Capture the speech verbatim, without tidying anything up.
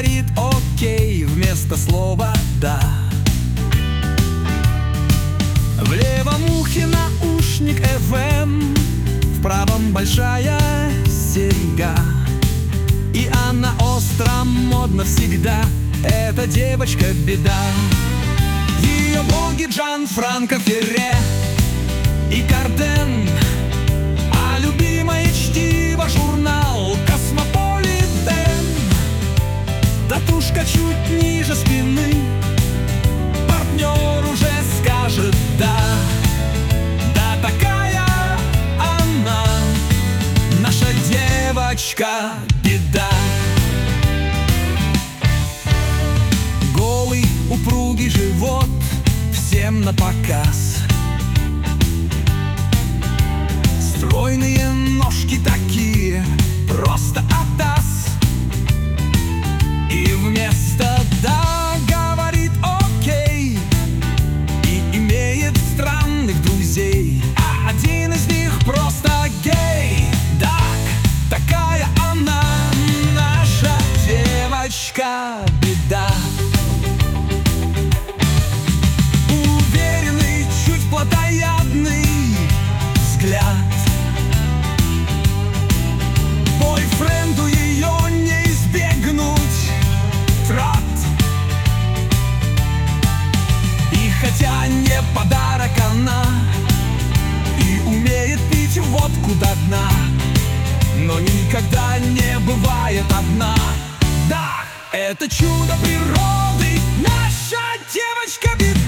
говорит окей вместо слова да. В левом ухе наушник эф эм, в правом большая серьга. И она остро модна всегда, эта девочка беда. Ее блоги Джанфранко Ферре и Карден, а любимое чтиво журнал Космополитен. Татушка чуть ниже спины, партнер уже скажет да. Да, такая она, наша девочка беда. Голый упругий живот всем на показ, стройные ножки такие, просто атас. И вместо «да» говорит «окей» и имеет странных друзей, а один из них просто гей. Так, такая она, наша девочка беда. Уверенный, чуть плотоядный взгляд, бойфренду ее не избегнуть трат. И хотя не подарок она и умеет пить водку до дна, но никогда не бывает одна. Да, это чудо природы, наша девочка беда.